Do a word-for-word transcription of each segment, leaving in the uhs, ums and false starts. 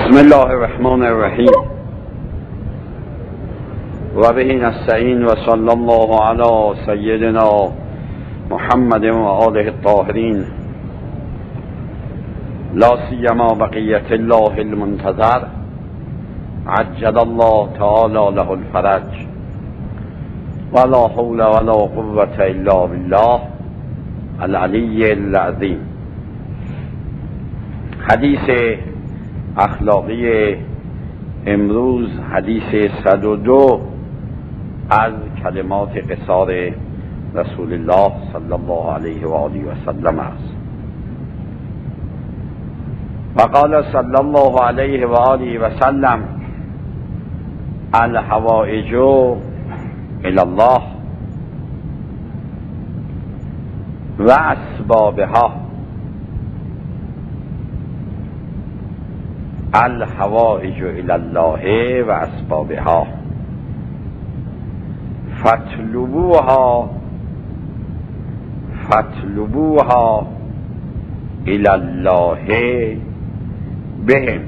بسم الله الرحمن الرحیم و به نستعین و صلی الله علی سیدنا محمد و آله الطاهرین لا سیما بقیت الله المنتظر عجل الله تعالی له الفرج ولا حول ولا قوة الا بالله العلی العظیم. حدیث اخلاقی امروز حدیث صد و دو از کلمات قصار رسول الله صلی الله علیه و آله و سلم است. و قال صلی الله علیه و آله و سلم الحوائج الی الله و اسبابها. الحوائج الی الله و اسبابها فاطلبوها فاطلبوها الی الله بهم.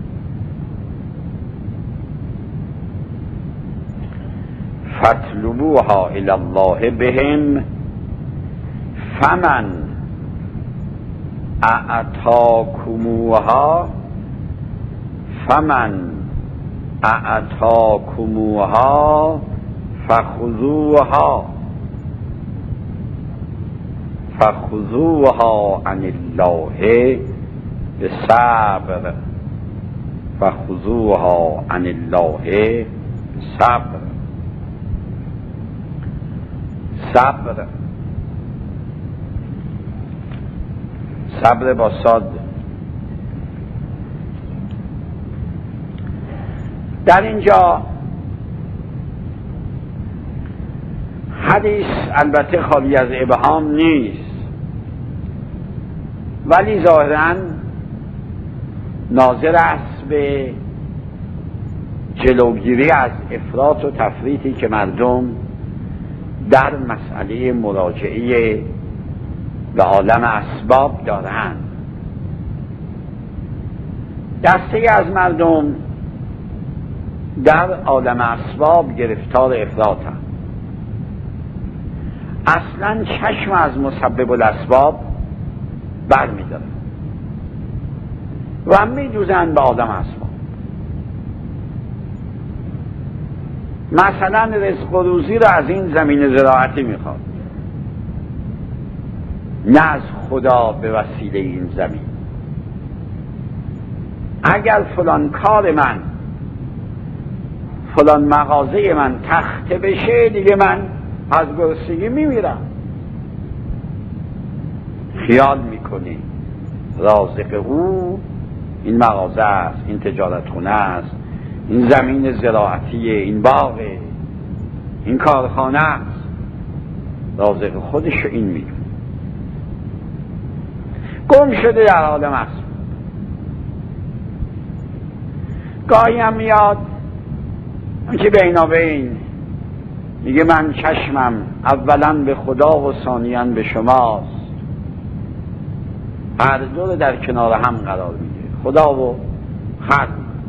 فاطلبوها الی الله بهم فمن اعطاکموها فمن اعطاکموها فخذوها فخذوها عن الله بصبر فخذوها عن الله بصبر. صبر صبر با صاد. در اینجا حدیث البته خالی از ابهام نیست، ولی ظاهراً ناظر است به جلوگیری از افراط و تفریطی که مردم در مسئله مراجعه به عالم اسباب دارند. دسته از مردم در عالم اسباب گرفتار افراطند. اصلا چشم از مسبب الاسباب بر می دارن و می دوزن به عالم اسباب. مثلا رزق و روزی را از این زمین زراعتی می خواد، نه از خدا به وسیله این زمین. اگر فلان کار من، فلان مغازه من تخته بشه، دیگه من از گرسنگی میمیرم. خیال میکنی رازق او این مغازه است، این تجارت خونه است، این زمین زراعتیه، این باغه، این کارخانه است. رازق خودشو این میدونه. گم شده در عالم است. گاهی هم میاد که بینابین میگه من چشمم اولا به خدا و ثانیاً به شماست. هر دو رو در کنار هم قرار میده، خدا و خلق.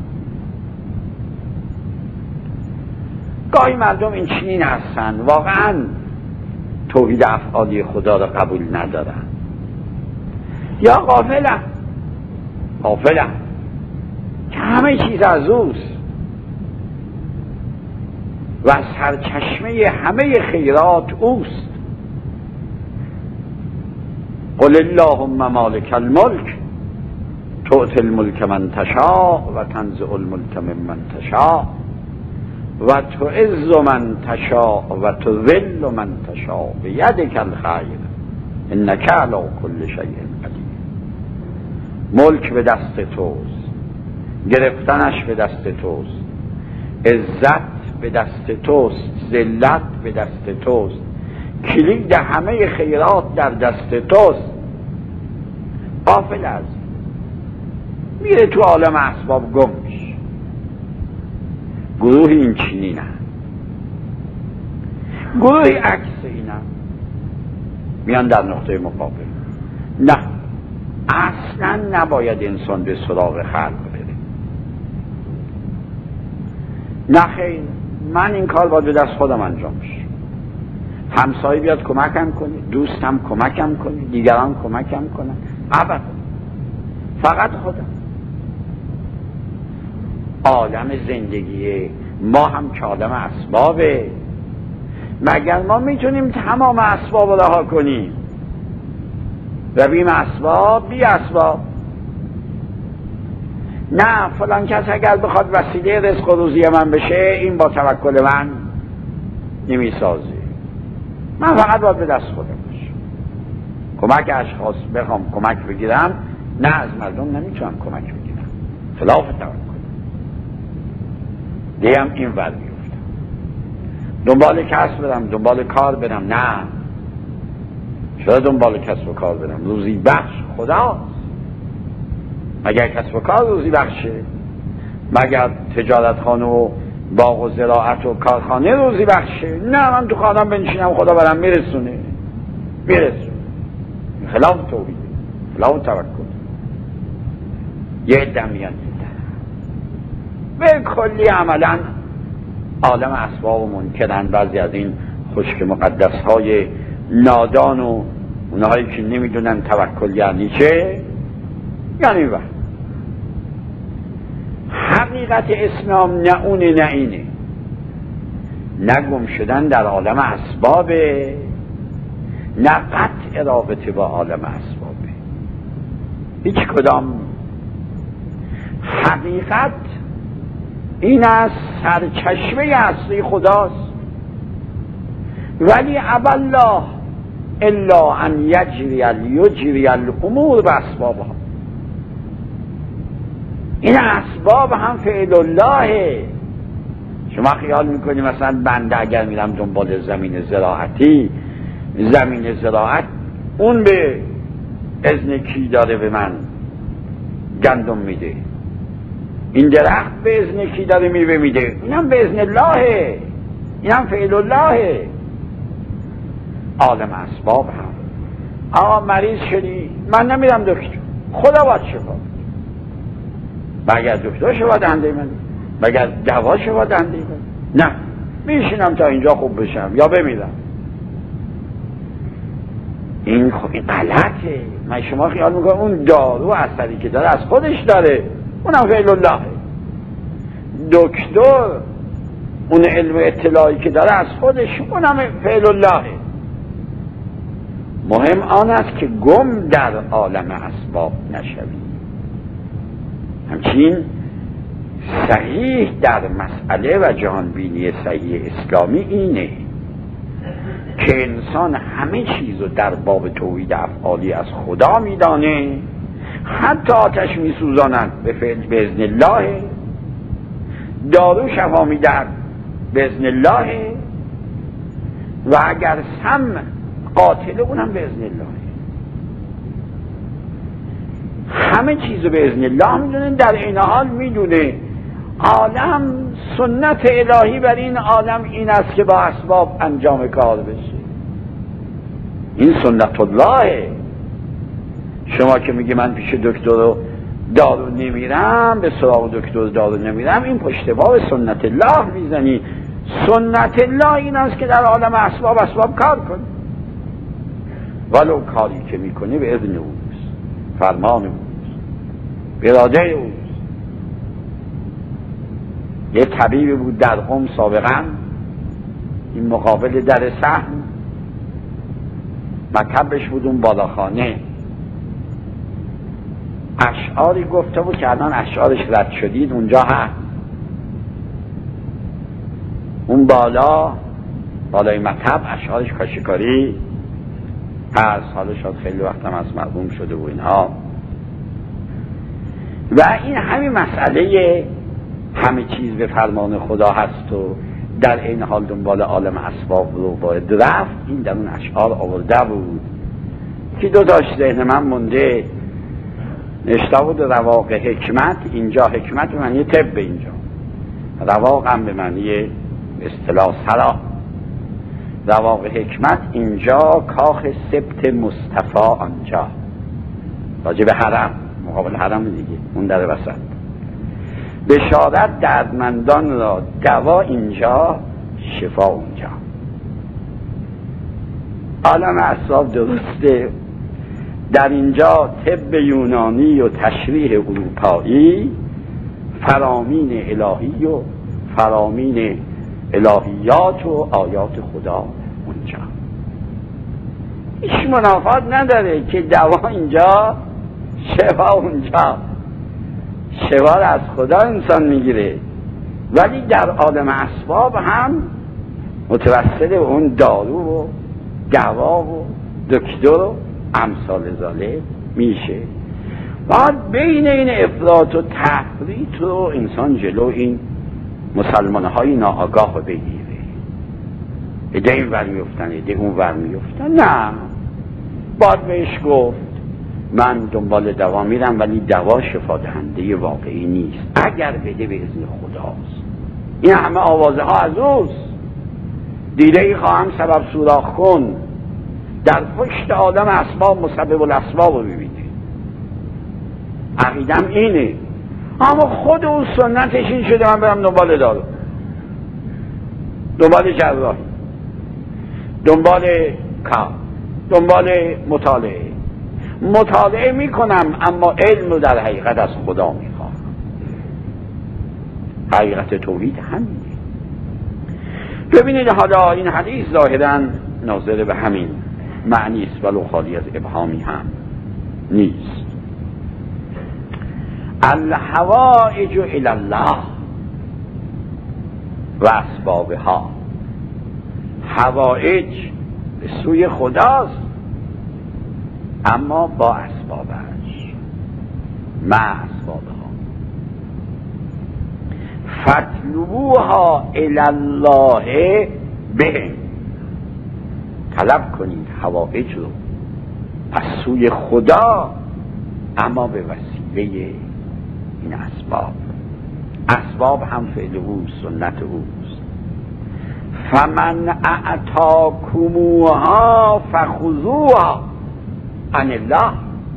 گاهی مردم این چنین هستن، واقعا توحید افعالی خدا را قبول ندارن، یا غافلن غافلن که همه چیز از اوست و سرچشمه همه خیرات اوست. قل اللهم مالک الملک تؤتی الملک من تشاء و تنزع الملک ممن تشاء و تعز من تشاء و تذل من تشاء بیدک الخیر انک علی کل شیء قدیر. ملک به دست توست، گرفتنش به دست توست، عزت به دست توست، ذلت به دست توست، کلید همه خیرات در دست توست. غافل از میره تو عالم اسباب گم میشه. گروه این چنینه، گروهی عکس اینه، میان در نقطه مقابل. نه، اصلا نباید انسان به سراغ خلق بره. نه خیر، من این کار باید به دست خودم انجام بشه. همسایه بیاد کمکم کنه، دوستم کمکم کنه، دیگران کمکم کنن، ابدا، فقط خودم. عالم زندگی ما هم که عالم اسبابه. مگر ما میتونیم تمام اسباب رو رها کنیم و بیم اسباب بی اسباب؟ نه، فلان کس اگر بخواد وسیله رزق و روزی من بشه، این با توکل من نمیسازه. من فقط باید به دست خودم باشه. کمک اشخاص بخوام کمک بگیرم، نه از مردم نمیتونم کمک بگیرم، خلاف توکل. دیم این ور بیفتم، دنبال کسب برم، دنبال کار برم. نه، چرا دنبال کسب و کار برم؟ روزی بخش خداست. مگر کسب و کار روزی بخشه؟ مگر تجارتخانه و باغ و زراعت و کارخانه روزی بخشه؟ نه، من تو خانم بنشینم خدا برم میرسونه میرسونه خلاف توحید، خلاف توکل. یه عده میگن به کلی عملا عالم اسباب و منکرن. بعضی از این خشک مقدس های نادان و اونهایی که نمیدونن توکل یعنی چه، یعنی وقت حقیقت اسلام نه اونه نه اینه. نه گم شدن در عالم اسبابه، نه قطع رابطه با عالم اسبابه، هیچ کدام. حقیقت این از سرچشمه اصلی خداست. ولی ابالله الا ان یجری یجری الامور باسبابها. این اسباب هم فعل الله. شما خیال میکنی مثلا بنده اگر میرم دنبال زمین زراعتی، زمین زراعت اون به اذن کی داره به من گندم میده؟ این درخت به اذن کی داره میوه میده؟ اینم به اذن الله، اینم فعل الله. عالم اسباب هم. آقا مریض شدی، من نمیرم دکتر، خدا باید شفا. مگر دکتر شفا دهنده من؟ مگر دوا شفا دهنده من؟ نه، میشینم تا اینجا خوب بشم یا بمیرم. این خب این غلطه. من شما خیال میکنم اون دارو اثری که داره از خودش داره، اونم فعل الله. دکتر اون علم اطلاعی که داره از خودش، اونم فعل الله. مهم آن است که گم در عالم اسباب نشوی. همچنین صحیح در مسئله و جهانبینی صحیح اسلامی اینه که انسان همه چیز رو در باب توحید افعالی از خدا میدانه، حتی آتش میسوزانند به فعل باذن الله، دارو شفا میدهد باذن الله، و اگر سم قاتل اونم باذن الله. همه چیزو باذن الله میدونه. در این حال میدونه عالم سنت الهی بر این عالم این است که با اسباب انجام کار بشه. این سنت الله. شما که میگی من پیش دکتر و دارو نمیرم، به سراغ دکتر دارو نمیرم، این پشت باب سنت الله میزنی. سنت الله این است که در عالم اسباب اسباب کار کنی، ولو کاری که میکنی به اذن اوست، فرمان اوست، اراده اوست. یه طبیب بود در قم سابقا، این مقابل در سهم، مکتبش بود اون بالاخانه، اشعاری گفته بود که الان اشعارش رد شدید اونجا هست. اون بالا بالای مکتب اشعارش کاشیکاری هست، حالا شاید خیلی وقتم از مرحوم شده و اینها. و این همین مسئله همه چیز به فرمان خدا هست و در این حال دنبال عالم اسباب رو باید رفت، این در اون اشعار آورده بود که دو داشت ذهن من مونده. نشته بود رواق حکمت، اینجا حکمت به معنی طب، اینجا رواق هم به معنی اصطلاح سرا. رواق حکمت اینجا، کاخ سبت مصطفی آنجا، راجع به حرم، مقابل حرم دیگه، اون در وسط. بشارت دردمندان را، دوا اینجا، شفا اونجا. عالم اعصاب درسته در اینجا طب یونانی و تشریح اروپایی فرامین الهی و فرامین الهیات و آیات خدا اونجا. هیچ منافات نداره که دوا اینجا شفا اونجا. شفا از خدا انسان میگیره، ولی در عالم اسباب هم متوسل اون دارو و دوا و دکتر و امثال ذالک میشه. بعد بین این افراط و تفریط رو انسان جلو این مسلمان های ناآگاه بگیره. ایده این ور میفتن، ایده اون ور میفتن. نه، باید بهش گفت من دنبال دوا میرم، ولی دوا شفا دهنده واقعی نیست، اگر بده به اذن خداست. این همه آوازه ها از اوست. دیده ای خواهم سبب سوراخ کن، در پشت آدم اسباب مسبب الاسباب رو ببینه. عقیدم اینه، اما خود اون سنتش این شده من برم دنبال دارو، دنبال جراحی، دنبال کار، دنبال مطالعه. مطالعه میکنم اما علم رو در حقیقت از خدا میخوام. حقیقت توحید همینه. ببینید حالا این حدیث ظاهراً ناظر به همین معنی است، ولو خالی از ابهامی هم نیست. الحوائج الی الله و اسبابها. حوائج به سوی خداست، اما با اسبابش، مع اسبابها. فاطلبوها الی الله بهم. طلب کنید حوائج رو از سوی خدا، اما به وسیله این اسباب. اسباب هم فعل اوست، سنت اوست. فمن اعطاکموها فخذوها عن الله.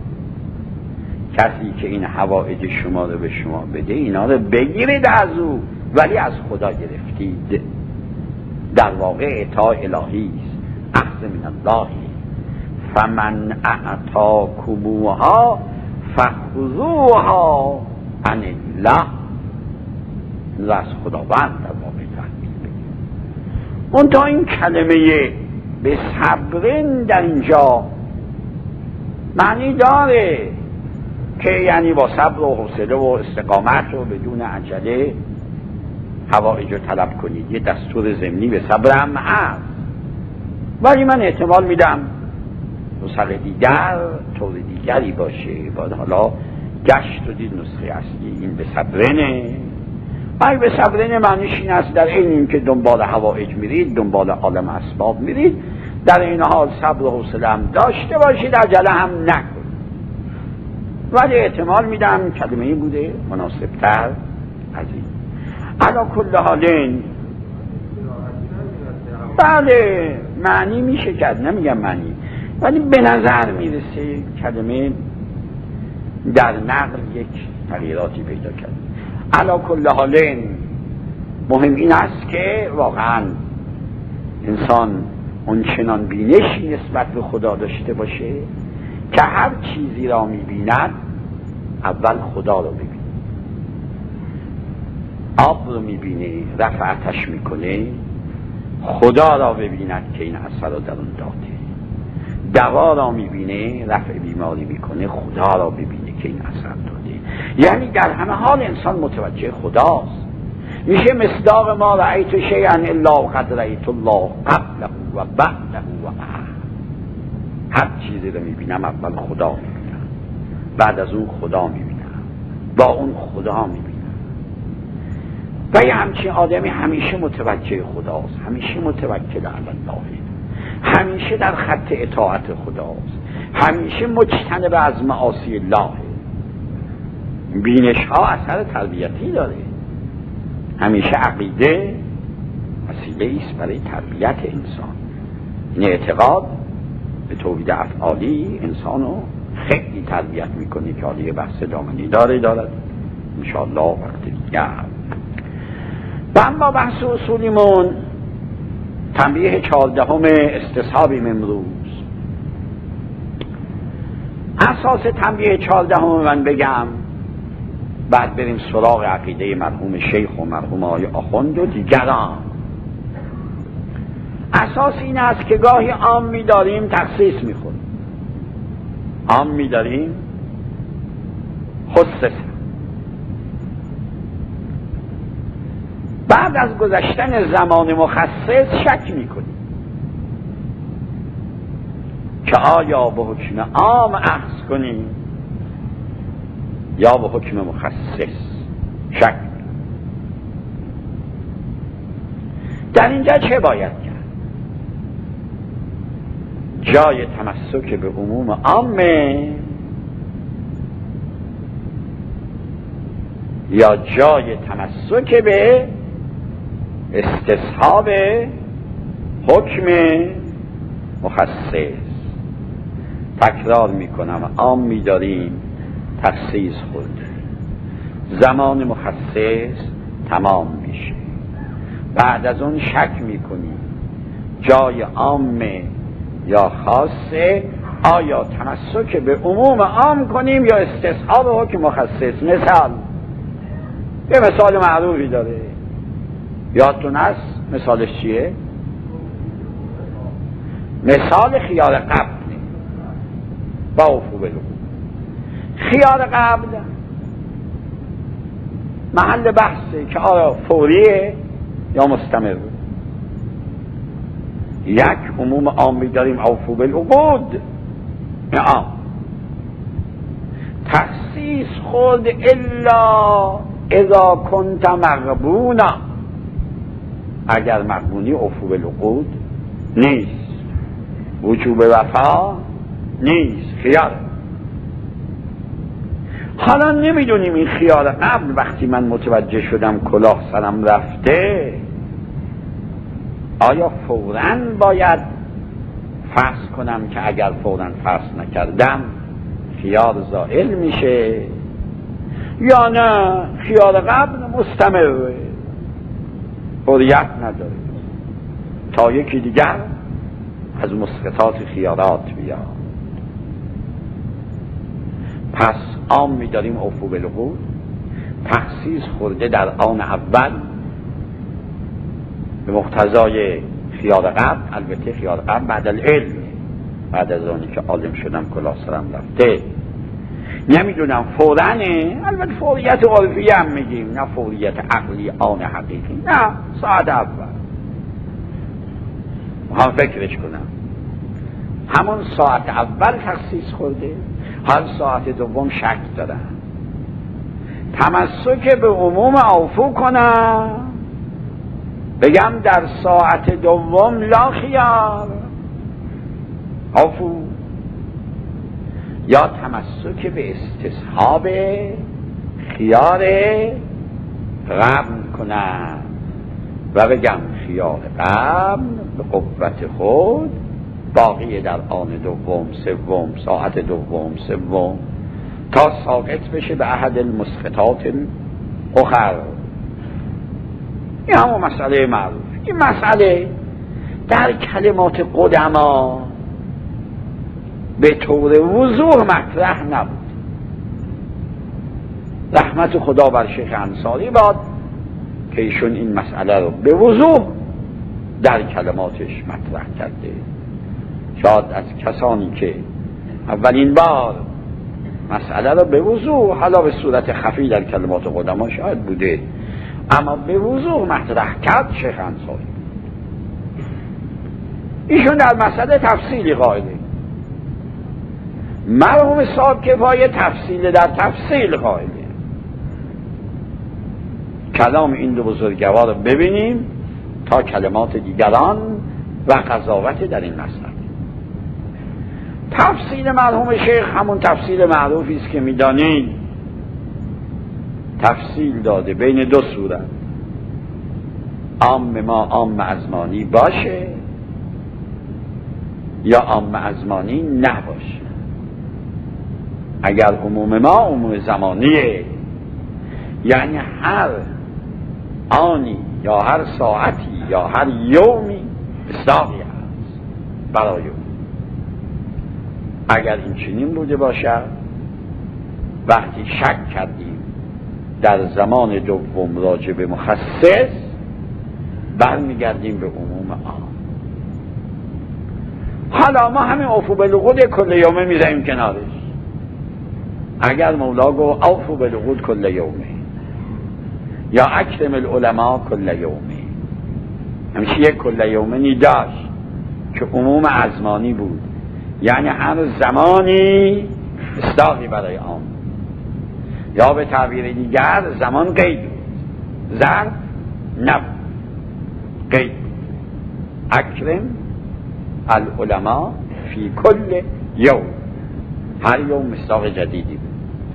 کسی که این حوائج شما رو به شما بده، اینا رو بگیرید از او، ولی از خدا گرفتید. در واقع اعطاء الهی است، اخذ من الله. فمن اعطاکموها فخذوها عن الله. این از خداوند در واقع تحمیل بگید. اون تا این کلمه به صبرن در اینجا معنی داره که یعنی با صبر و حوصله و استقامت و بدون عجله حوائج رو طلب کنید. یه دستور ضمنی به صبر هم هست، ولی من احتمال میدم نسخه دیگر طور دیگری باشه. باید حالا گشت و دید نسخه اصلی این به صبرنه. اگه به صبرنه معنیش این است در این این که دنبال حوائج میرید، دنبال عالم اسباب میرید، در این حال صبر و حوصله هم داشته باشید، عجله هم نکنید. ولی احتمال میدم کلمه این بوده مناسبتر از این. علا کل حالین بله معنی میشه کرد، نمیگم معنی، ولی به نظر میرسه کلمه در نقل یک تغییراتی پیدا کرد. علا کل حالین مهم این است که واقعا انسان اون چنان بینشی نسبت به خدا داشته باشه که هر چیزی را میبیند اول خدا رو ببینه. آب رو میبینه، رفع آتش میکنه، خدا را ببیند که این اثر رو در اون داده. دوا را میبینه، رفع بیماری میکنه، خدا را ببینه که این اثر داده. یعنی در همه حال انسان متوجه خداست. میشه مصداق ما رأیت شیئا الا قد رأیت الله قبله و بعده و معه. هر چیزی رو میبینم اول خدا میبینم، بعد از اون خدا میبینم، با اون خدا میبینم. و یه همچین آدمی همیشه متوجه خداست، همیشه متوکل علی الله، همیشه در خط اطاعت خداست، همیشه مجتنب از معاصی الله. بینش ها اثر تربیتی داره. همیشه عقیده وسیله است برای تربیت انسان. این اعتقاد به توحید افعالی انسانو خیلی تربیت میکنه که حالی بحث دامنی داره دارد انشاءالله وقت دیگر. و اما بحث اصولیمون تنبیه چهاردهم استصحابیم امروز. اساس تنبیه چهاردهم من بگم، بعد بریم سراغ عقیده مرحوم شیخ و مرحوم آقای آخوند و دیگران. اساس این است که گاهی عام می‌داریم تخصیص می‌خوریم، عام می‌داریم خصص، بعد از گذشتن زمان مخصص شک می‌کنیم که آیا به حکم عام اخذ کنیم یا به حکم مخصص. شک. در اینجا چه باید کرد؟ جای تمسک به عموم عامه یا جای تمسک به استصحاب حکم مخصص؟ تکرار میکنم، عام میداریم تخصیص خورده، زمان مخصص تمام میشه، بعد از اون شک میکنیم جای عامه یا خاصه، آیا تمسک به عموم عام کنیم یا استصحاب حکم مخصص. مثال، یه مثال معروفی داره، یادتون هست مثالش چیه؟ مثال خیار قبل با افو بلو. خیار قبل محل بحثه که آیا فوریه یا مستمر. یک عموم عامی داریم اوفو بالعقود، عام. تخصیص خود الا اذا کنت مغبونا، اگر مغبونی اوفو بالعقود نیست، وجوب وفا نیست، خیار. حالا نمیدونیم این خیار قبل وقتی من متوجه شدم کلاه سرم رفته، آیا فوراً باید فرض کنم که اگر فوراً فرض نکردم خیار زائل میشه، یا نه خیار قبل مستمره، فوریت نداره تا یکی دیگر از مسقطات خیارات بیاد. پس عام می‌داریم اوفو بالعقود، تخصیص خورده در آن اول به مقتضای خیار قبل. البته خیار قبل بعد العلم، بعد از آنی که عالم شدم کلاه سرم رفته. نمیدونم فورانه، البته فوریت عرفی هم میگیم، نه فوریت عقلی آن حقیقی، نه ساعت اول هم فکرش کنم، همون ساعت اول تخصیص خورده، هر ساعت دوم شک دارم، تمسک به عموم اوفو کنم، بگم در ساعت دوم لا خیار اوفو، یا تمسک به استصحاب خیار قبل کنم و بگم خیار قبل به قوت خود باقی در آن دوم سوم ساعت دوم سوم تا ساقط بشه به احد المسقطات الاخر. این همون مسئله معروف. این مسئله در کلمات قدما به طور وضوح مطرح نبود. رحمت خدا بر شیخ انصاری باد که ایشون این مسئله رو به وضوح در کلماتش مطرح کرده. شاید از کسانی که اولین بار مسئله رو به وضوح، حالا به صورت خفی در کلمات قدما شاید بوده، اما به وضوح مطرح کرد شیخ انصاری. ایشون در مسئله تفصیلی قائله، مرحوم صاحب کفایه تفصیل در تفصیل قائله. کلام این دو بزرگوار رو ببینیم تا کلمات دیگران و قضاوت در این مسئله. تفصیل مرحوم شیخ همون تفصیل معروفی است که میدانید، تفصیل داده بین دو صورت، عام ما عام ازمانی باشه یا عام ازمانی نباشه. اگر عموم ما عموم زمانیه یعنی هر آنی یا هر ساعتی یا هر یومی مصداقی هست برای او. اگر این چنین بوده باشد، وقتی شک کردیم در زمان دوم راجع به مخصص، برمیگردیم به عموم عام. حالا ما همین اوفو بالعقود کل یومه میذاریم کنارش. اگر مولا گفت اوفو بالعقود کل یومه یا اکرم العلماء کل یومه، همیشه یک کل یومه داشت که عموم ازمانی بود، یعنی هر زمانی مصداقی برای آن، یا به تعبیر دیگر زمان قید بود، ظرف نبود، قید. اکرم العلماء فی کل یوم، هر یوم مصداق جدیدی بود.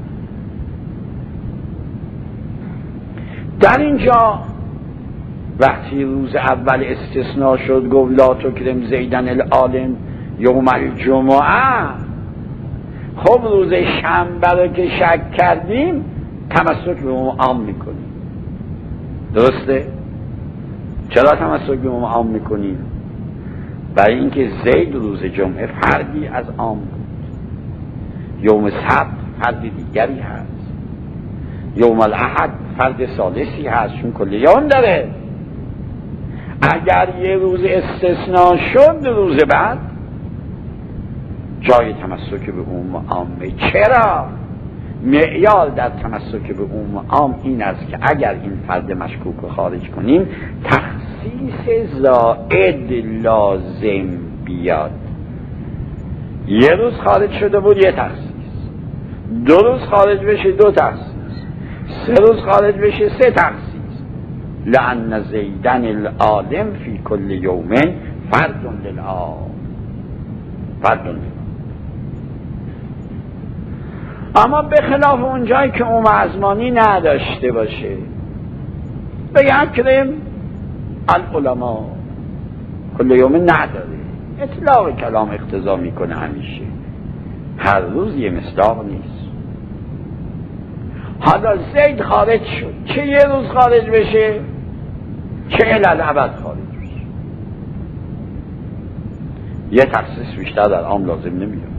در اینجا وقتی روز اول استثناء شد گفت لا تکرم زیدن العالم یوم الجمعه، خب روز شنبه رو که شک کردیم تمسک به عموم عام میکنیم. درسته؟ چرا تمسک به عموم عام میکنیم؟ برای اینکه زید روز جمعه فردی از عام بود، یوم سبت فردی دیگری هست، یوم الاحد فرد ثالثی هست، چون کل یوم داره. اگر یه روز استثناء شد روز بعد جای تمسک به عموم عامه. چرا؟ معیار در تمسک به عموم عام این است که اگر این فرد مشکوک رو خارج کنیم تخصیص زائد لازم بیاد. یه روز خارج شده بود یه تخصیص، دو روز خارج بشه دو تخصیص، سه روز خارج بشه سه تخصیص. لأن زیدن العالم فی کل یوم فرد للعام، فرد للعام. اما به خلاف اون جایی که عموم ازمانی نداشته باشه، به اکرم العلماء کل یوم نداره، اطلاق کلام اقتضا میکنه همیشه، هر روز یه مصداق نیست. حالا زید خارج شد، چه یه روز خارج بشه چه الالعبد خارج بشه، یه تخصیص بیشتر در عام لازم نمیاد.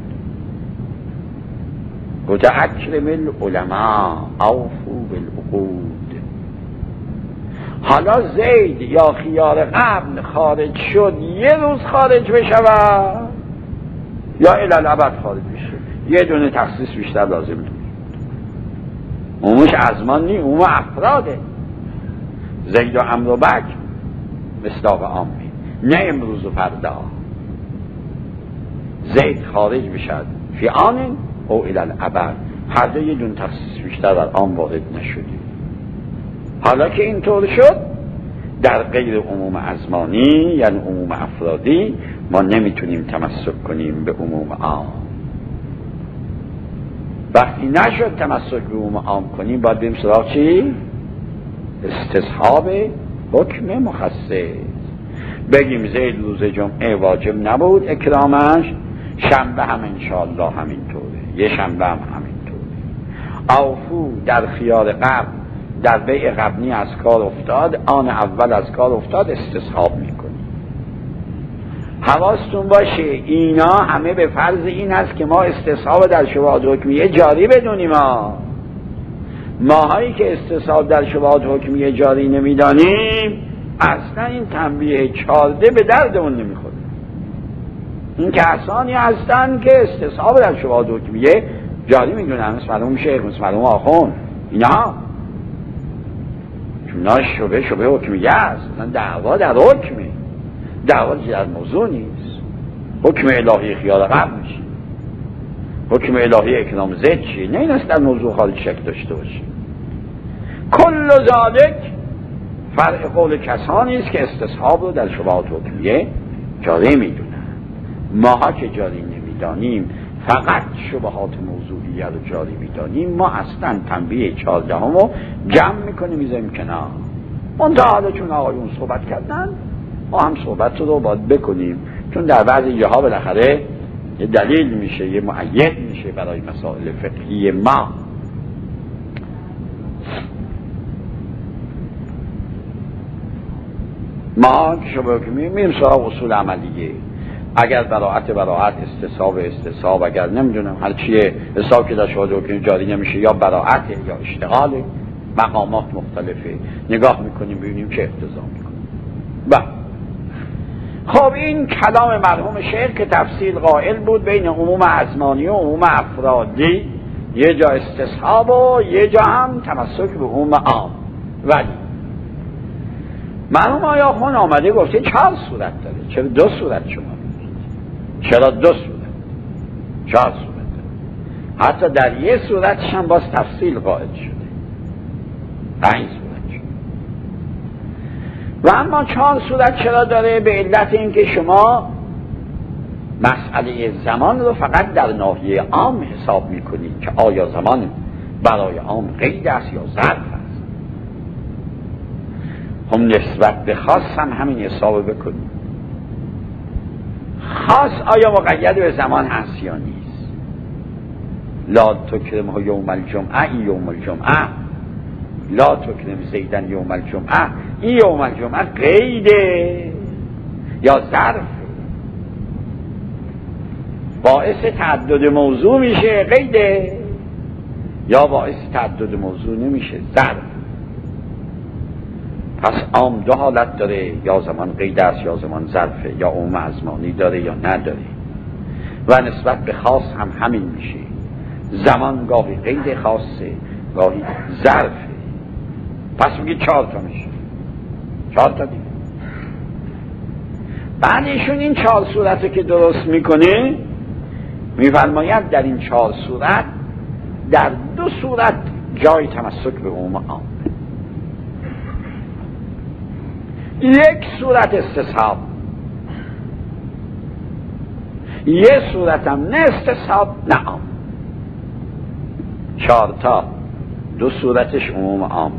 گوته اکرم العلماء اوفو بالعقود. حالا زید یا خیار قبل خارج شد یه روز خارج بشود یا الالعبد خارج بشه، یه دونه تخصیص بیشتر لازم نمیاد. عمومش ازمان نی، عموم افراده. زید و عمرو و بکر مصداق عامه، نه امروز و فردا. زید خارج بشد فی آن او الالعبد، هر دو یه دون تخصیص بیشتر در عام وارد نشده. حالا که اینطور شد در غیر عموم ازمانی یعنی عموم افرادی ما نمیتونیم تمسک کنیم به عموم عام. وقتی نشد تمسک به عموم عام کنیم باید بریم سراغ چی؟ استصحاب حکم مخصص. بگیم زید روز جمعه واجب نبود اکرامش، شنبه هم انشاءالله همینطوره، یه شنبه هم همینطوره. اوفو در خیار قبل در بیع قبلی از کار افتاد، آن اول از کار افتاد استصحاب میکنی. حواستون باشه اینا همه به فرض این است که ما استصحاب در شبهات حکمیه جاری بدونیم. ما ماهایی که استصحاب در شبهات حکمیه جاری نمیدانیم اصلا این تنبیه چارده به درد اون نمیخوره. این کسانی هستن که استصحاب در شبهات حکمیه جاری میدونن، مثل مرحوم شیخ، مثل مرحوم آخوند، اینا چون اینا شبه شبه حکمیه است، دعوا در حکمه، دعوا در موضوع نیست. حکم الهی خیال قبل میشه، حکم الهی اکرام زید چیه؟ نه این است در موضوع خارج شک داشته باشه. کل ذالک فرع قول کسانی است که استصحاب رو در شبهات حکمیه جاری میدونن. ماها که جاری نمیدانیم، فقط شبهات موضوعیه رو جاری میدانیم، ما اصلا تنبیه چهاردهم رو جمع میکنیم میذاریم کنار. منتها حالا چون آقایون صحبت کردن ما هم صحبت رو باید بکنیم، چون در بعضی جاها بالاخره یه دلیل میشه، یه معید میشه برای مسائل فقهی ما. ما که شما که میریم سراغ اصول عملیه، اگر براعت براعت، استصحاب استصحاب، اگر نمیدونم هر چیه حساب که در شهاده حکم جاری نمیشه، یا براعته یا اشتغاله، مقامات مختلفه، نگاه میکنیم ببینیم چه اقتضا میکنه. بله خب این کلام مرحوم شیخ که تفصیل قائل بود بین عموم ازمانی و عموم افرادی، یه جا استصحاب و یه جا هم تمسک به عموم عام. ولی مرحوم آیا خون آمده گفته چهار صورت داره، چرا دو صورت شما میگید؟ چرا دو صورت؟ چهار صورت داره. حتی در یه صورتش هم باز تفصیل قائل شده، پنج صورت شده. و اما چهار صورت چرا داره؟ به علت اینکه شما مسئله زمان رو فقط در ناحیه عام حساب میکنید که آیا زمان برای عام قید است یا ظرف است. هم نسبت به خاص هم همین حساب بکنید. خاص آیا مقید به زمان هست یا نیست؟ لا تکرمه یوم الجمعه، این یوم الجمعه. لا تکرم زیدن یوم الجمعه، این یوم الجمعه قیده یا ظرف؟ باعث تعدد موضوع میشه قیده یا باعث تعدد موضوع نمیشه ظرف؟ پس عام دو حالت داره، یا زمان قید است یا زمان ظرفه، یا عموم ازمانی داره یا نداره. و نسبت به خاص هم همین میشه، زمان گاهی قید خاصه گاهی ظرفه. پس میگه چهار تا میشه، چهار تا دیگه. بعد ایشون این چهار صورت که درست میکنه میفرماید در این چهار صورت در دو صورت جای تمسک به عموم عام، یک صورت استصحاب، یک صورت هم نه استصحاب نه عام. چهار تا، دو صورتش عموم عامه،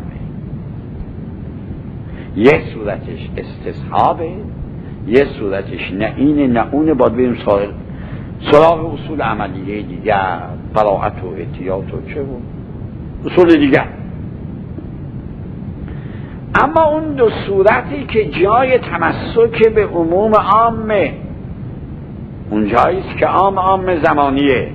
یک صورتش استصحابه، یک صورتش نه اینه نه اونه. باید بریم سراغ سراغ اصول عملیه دیگر، براعت و احتیاط و چه بود اصول دیگر. اما اون دو صورتی که جای تمسک به عموم عامه، اون جاییست که عام عام زمانیه،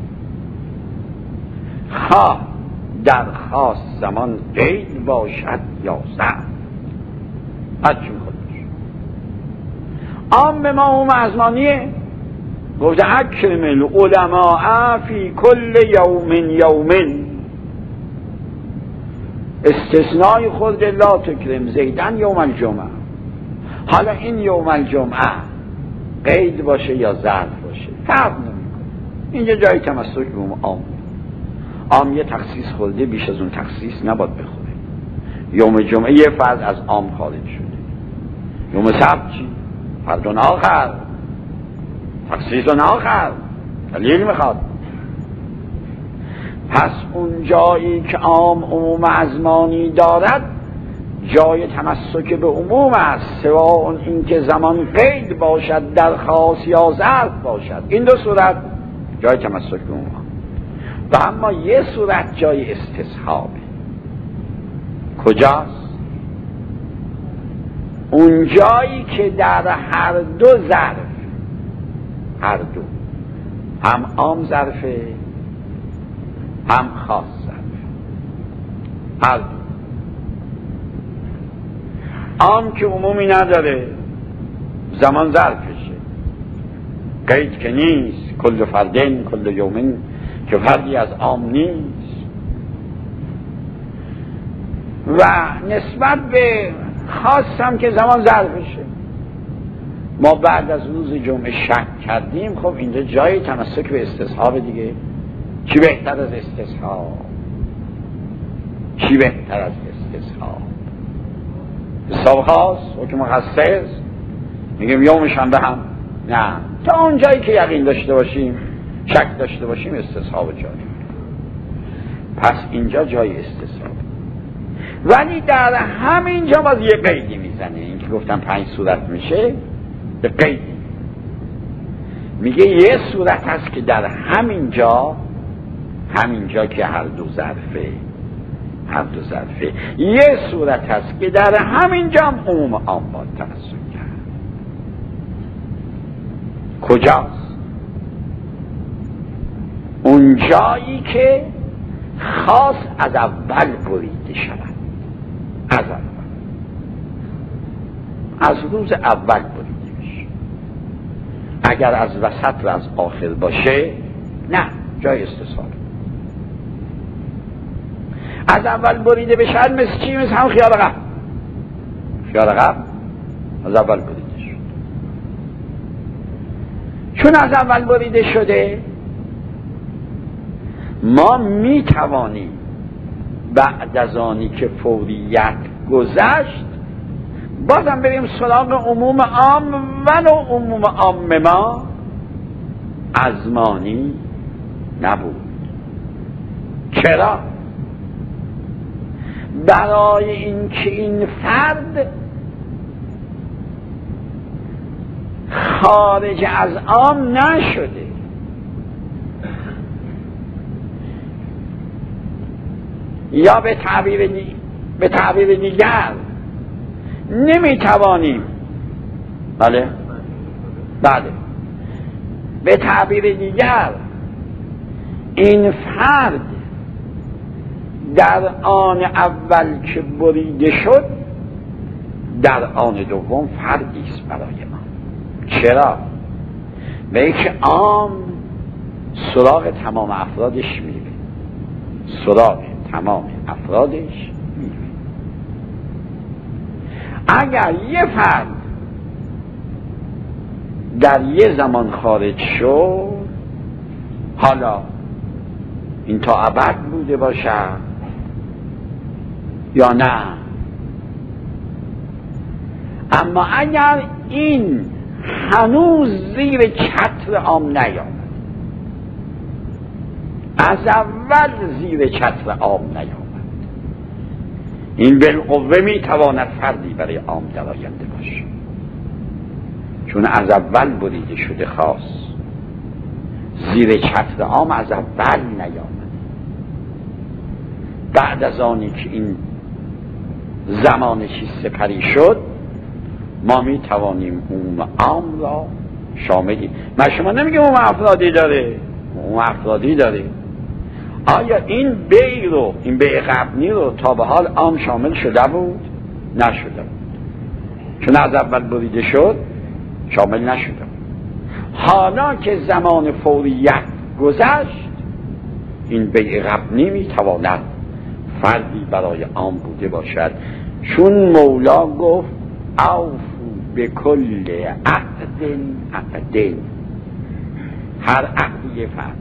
خواه در خاص زمان قید باشد یا ظرف، هر چون خودش. عام ما عموم ازمانیه، گفته اکرم العلماء فی کل یوم یومن، استثنای خود لا تکرم زیدن یوم الجمعه. حالا این یوم الجمعه قید باشه یا ظرف باشه فرق نمیکنه، اینجا جای تمسک به عموم عام. عام یه تخصیص خورده، بیش از اون تخصیص نباید بخوره. یوم جمعه یه فرد از عام خارج شده، یوم سبت چی؟ فردون آخر، تخصیصون آخر، دلیل میخواد. پس اون جایی که عام عموم ازمانی دارد جای تمسک به عموم است، سواء این که زمان قید باشد در خاص یا ظرف باشد. این دو صورت جای تمسک به عموم. و اما یه صورت جای استصحابه. کجاست؟ اون جایی که در هر دو ظرف، هر دو، هم عام ظرفه هم خاص ظرفه، هر دو. عام که عمومی نداره، زمان ظرفشه، قید که نیست، کل فردین کل یومین که فردی از عام نیست. و نسبت به خاص هم که زمان ظرفشه. ما بعد از روز جمعه شک کردیم، خب اینجا جای تمسک به استصحاب دیگه. چی بهتر از استصحاب؟ چی بهتر از استصحاب؟ حساب خاص حکم مخصص میگیم یوم شنبه هم نه، تا اون جایی که یقین داشته باشیم، شک داشته باشیم، استصحاب جاری. پس اینجا جای استصحاب. ولی در همین جا باز یه قیدی میزنه. این که گفتم پنج صورت میشه، به قیدی میگه یه صورت هست که در همین جا، همین جا که هر دو ظرفه، هر دو ظرفه. یه صورت هست که در همین جا هم عموم عام باید تمسک کرد. کجاست؟ اون جایی که خاص از اول بریده شود، از اول، از روز اول بریده بشه. اگر از وسط و از آخر باشه نه، جای استثار. از اول بریده بشه مثل چی؟ مثل هم خیال غم. خیال غم از اول بریده شد. چون از اول بریده شده، ما می توانیم بعد از آنی که فوریت گذشت بازم بریم سراغ عموم عام، ولو عموم عام ما ازمانی نبود. چرا؟ برای اینکه این فرد خارج از عام نشده. یا به تعبیر دی... به تعبیر دیگر نمیتوانیم، بله بله به تعبیر دیگر این فرد در آن اول که بریده شد در آن دوم فردی است برای ما. چرا؟ به اینکه عام سراغ تمام افرادش میره، سراغ تمام افرادش میره. اگر یه فرد در یه زمان خارج شد، حالا این تا ابد بوده باشه یا نه، اما اگر این هنوز زیر چتر عام نیامد، از اول زیر چتر عام نیامد، این بالقوه میتواند فردی برای عام درآینده باشه، چون از اول بریده شده خاص، زیر چتر عام از اول نیامد. بعد از آنی که این زمانشی سپری شد، ما می توانیم اون عام را شاملی. من شما نمیگم اون افرادی داره، اون افرادی داره. آیا این بی رو، این بی قبنی رو تا به حال عام شامل شده بود؟ نشده بود، چون از اول بریده شد شامل نشده بود. حالا که زمان فوریت گذشت، این بی قبنی می تواند فردی برای عام بوده باشد، چون مولا گفت اوفو به کل عقد عقد، هر عقدی یه فرد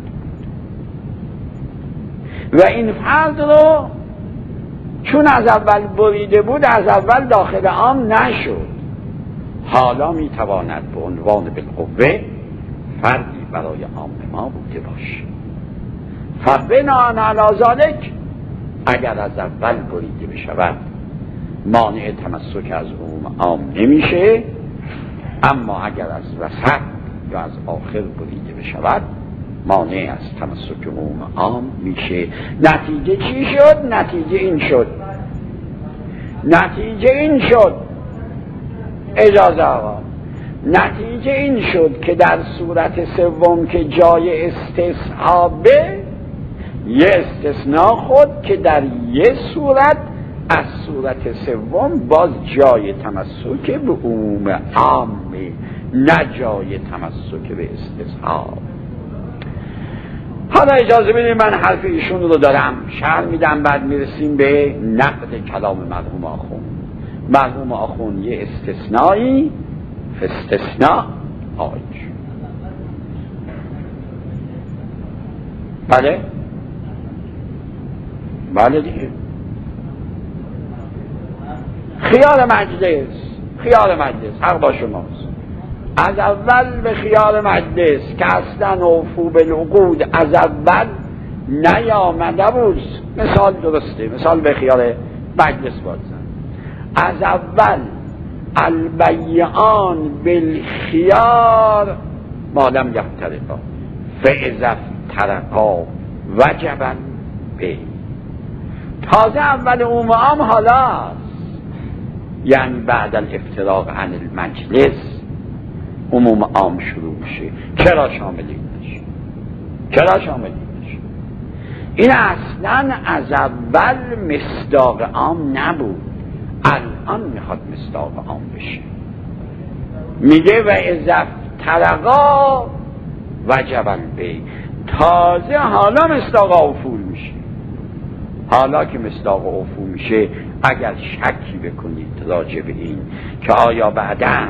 بود و این فرد رو چون از اول بریده بود از اول داخل عام نشد، حالا میتواند به عنوان بالقوه فردی برای عام ما بوده باشه. فبناء علی ذلک اگر از اول بریده بشود مانع تمسک از عموم عام نمیشه، اما اگر از وسط یا از آخر بریده بشود مانع از تمسک عموم عام میشه. نتیجه چی شد؟ نتیجه این شد نتیجه این شد اجازه آقا نتیجه این شد که در صورت سوم که جای استصحابه، یه استثناء خود که در یه صورت از صورت سوم باز جای تمسک به عموم عامه، نه جای تمسک به استصحاب. حالا اجازه بدید من حرف ایشون رو دارم شرح میدم، بعد میرسیم به نقد کلام مرحوم آخوند. مرحوم آخوند یه استثنایی استثناء آج، بله بله دیگه، خیال مجلس، خیال مجلس حق با شماست. از اول به خیال مجلس که اصلا اوفو بالعقود از اول نیامده بود، مثال درسته، مثال به خیال مجلس بازن. از اول البیعان بالخیار ما لم یفترقا فاذا افترقا وجبا به، تازه اول عموم عام حالاست، یعنی بعد الافتراق عن المجلس عموم عام شروع میشه. چرا شامل این نشه؟ چرا شامل این نشه؟ این اصلا از اول مصداق عام نبود، الان میخواد مصداق عام بشه. میگه و اذا افترقا وجب البیع، تازه حالا مصداق افول میشه. حالا که مصداق افول میشه، اگر شکی بکنید راجع به این که آیا بعداً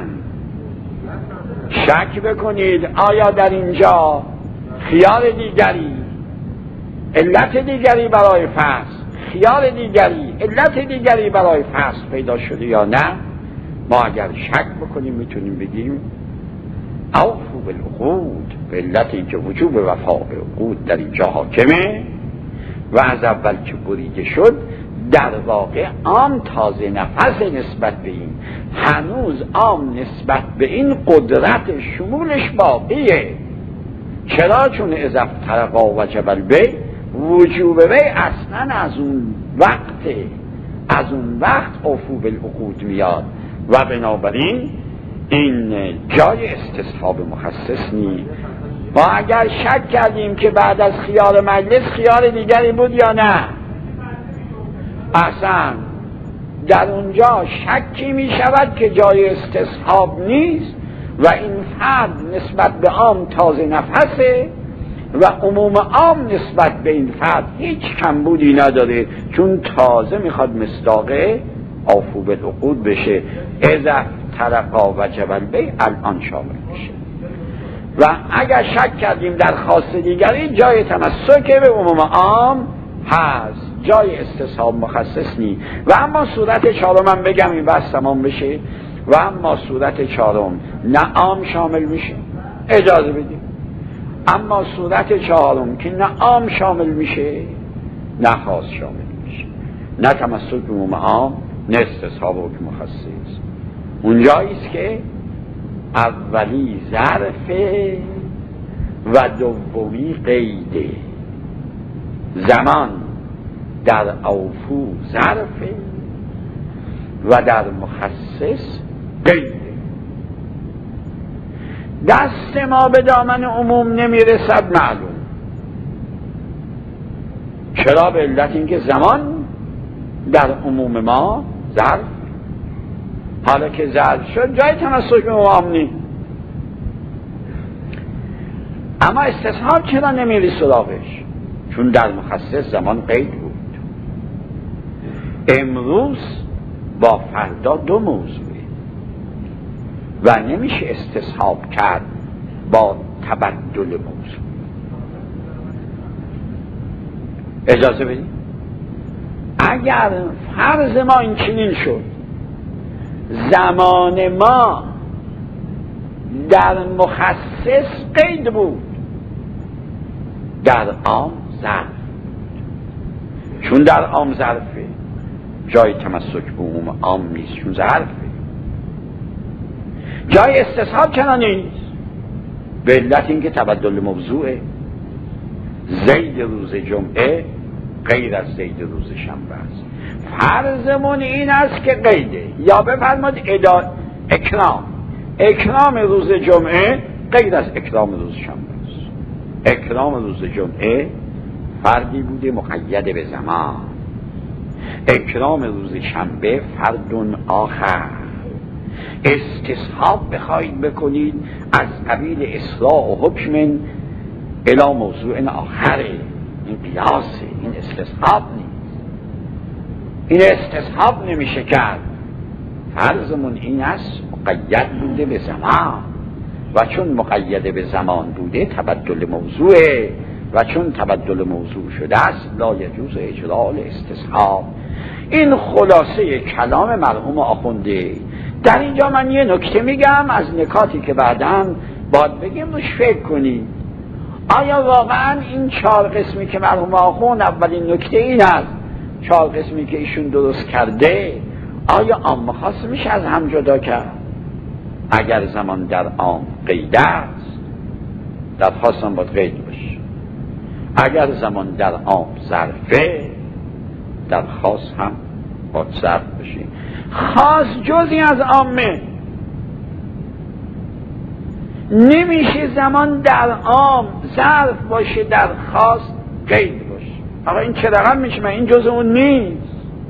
شک بکنید آیا در اینجا خیال دیگری علت دیگری برای فصل، خیال دیگری علت دیگری برای فصل پیدا شده یا نه، ما اگر شک بکنیم میتونیم بگیم اوفوا بالعقود، به علت اینکه وجوب وفا به عقود در اینجا حاکمه و از اول که بریده شد در واقع عام تازه نفس نسبت به این، هنوز عام نسبت به این قدرت شمولش باقیه. چرا؟ چون اذا افترقا وجب البیع، وجوب بیع اصلا از اون وقت از اون وقت اوفوا بالعقود میاد و بنابراین این جای استصحاب مخصص نیست. ما اگر شک کردیم که بعد از خیار مجلس خیار دیگری بود یا نه، اصلا در اونجا شکی می شود که جای استصحاب نیست و این فرد نسبت به عام تازه نفسه و عموم عام نسبت به این فرد هیچ کمبودی نداره، چون تازه میخواد مصداق اوفوا بالعقود بشه. اذا افترقا وجب البیع الان شامل میشه. و اگر شک کردیم در خاص دیگری، جای تمسک به عموم عام هست، جای استصحاب مخصص نی. و اما صورت چهارم هم بگم این بحث تمام بشه. و اما صورت چهارم نه عام شامل میشه، اجازه بدیم. اما صورت چهارم که نه عام شامل میشه نه خاص شامل میشه، نه تمسک به عموم عام نه استصحاب حکم مخصص. اونجاییست که اولی ظرفه و دومی قیده. زمان در اوفو ظرفه و در مخصص قیده. دست ما به دامن عموم نمیرسد، معلوم. چرا؟ به علت اینکه زمان در عموم ما ظرف، حالا که ظرف شد جای تمسک به عموم نیست. اما استصحاب چرا نمیری سراغش؟ چون در مخصص زمان قید بود. امروز با فردا دو موضوعه و نمیشه استصحاب کرد با تبدل موضوع. اجازه بدید، اگر فرض ما این چنین شد زمان ما در مخصص قید بود، در عام ظرف، چون در عام ظرفه جای تمسک به عموم عام نیست، چون ظرفه. جای استصحاب چرا نیست؟ به علت اینکه تبدل موضوعه. زید روز جمعه غیر از زید روز شنبه است. فرضمون این است که قیده، یا بفرمایید ادا اکرام اکرام روز جمعه غیر از اکرام روز شنبه است. اکرام روز جمعه فردی بوده مقید به زمان، اکرام روز شنبه فرد آخر. استصحاب بخواید بکنید از قبیل اصلاح و حکم الی موضوع آخره، این قیاسه، این استصحاب نیست. این استصحاب نمیشه کرد. فرضمون این است مقید بوده به زمان و چون مقید به زمان بوده تبدل موضوعه و چون تبدل موضوع شده است لا یجوز اجلال استصحاب. این خلاصه کلام مرحوم آخونده. در اینجا من یه نکته میگم از نکاتی که بعداً باید بگیم روش فکر کنید. آیا واقعاً این چهار قسمی که مرحوم آخوند، اولین نکته این است، چهار قسمی که ایشون درست کرده، آیا عام خاص میشه از هم جدا کرد؟ اگر زمان در عام قید است، در خاص هم باید قید باشه. اگر زمان در عام ظرفه، در خاص هم باید ظرف بشه. خاص جزئی از عامه، نمیشه زمان در عام ظرف باشه در خاص قید باشه. آقا این چه رقم میشه؟ من این جز اون نیست.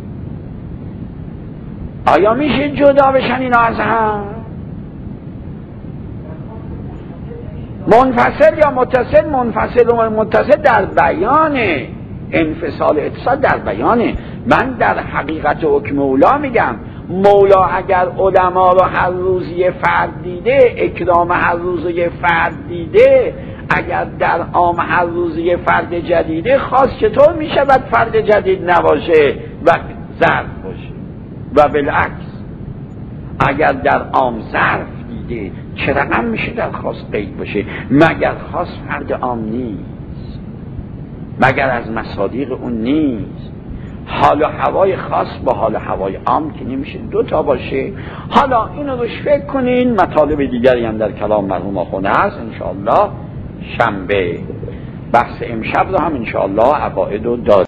آیا میشه جدا بشن اینا از هم؟ منفصل یا متصل؟ منفصل و متصل در بیان انفصال اتصال در بیانه. من در حقیقت حکم مولا میگم مولا اگر علما رو هر روز یه فرد دیده، اکرام هر روز یه فرد دیده، اگر در عام هر روز یه فرد جدیده، خاص چطور میشود فرد جدید نباشه و ظرف باشه؟ و بالعکس اگر در عام ظرف دیده چه رقم میشه در خاص قید باشه؟ مگر خاص فرد عام نیست؟ مگر از مصادیق اون نیست؟ حال و هوای خاص با حال و هوای عام که نمیشه دو تا باشه. حالا اینو روش فکر کنین. مطالب دیگری هم در کلام مرحوم آخوند هست انشاءالله. شنبه بحث امشب رو هم انشاءالله عقاید و دار